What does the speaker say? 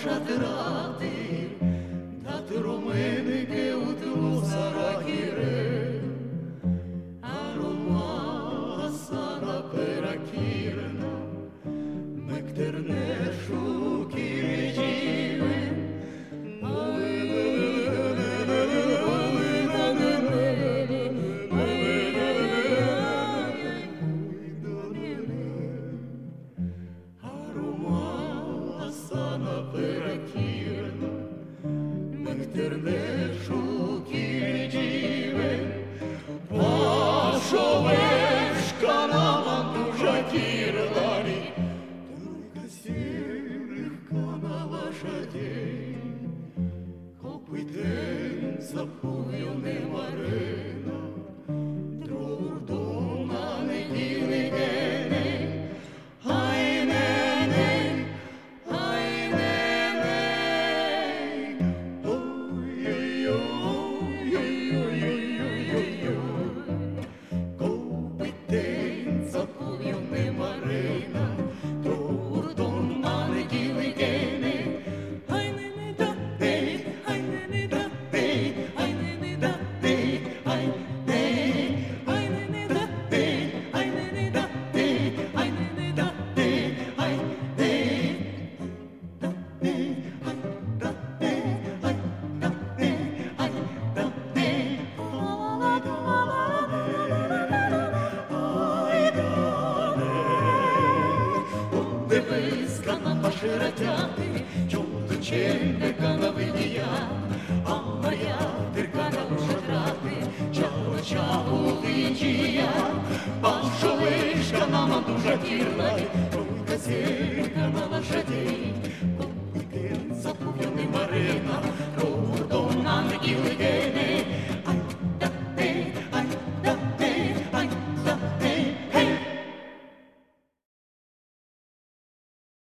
шатрати, дати роменики у тилу саракіре, арома сана перакірна, мектернешу кірежіве, перакірна, мектернешу кірежіве, пашовешка на мандужа кірларі, только сірихка на лошадей, копитен запую не марина, трудом на неділі гене, ай нене, ай нене, ой-ой-ой-ой-ой-ой-ой-ой, копитен запую не марина, трудом на неділі гене, ай нене да дей, ай нене да дей, ай нене да дей, ай дей, ай нене да дей, ай нене да дей, ай нене да дей, ай дей, да дей, ай да дей, ай да дей, ай да дей, ай да дивись-ка на ваші радяти, чудо чемпика на видія, а моя дирка на шатрати, чао-чао личія, пашовишка на мандужа кірларі, тройка сірка на лошадей,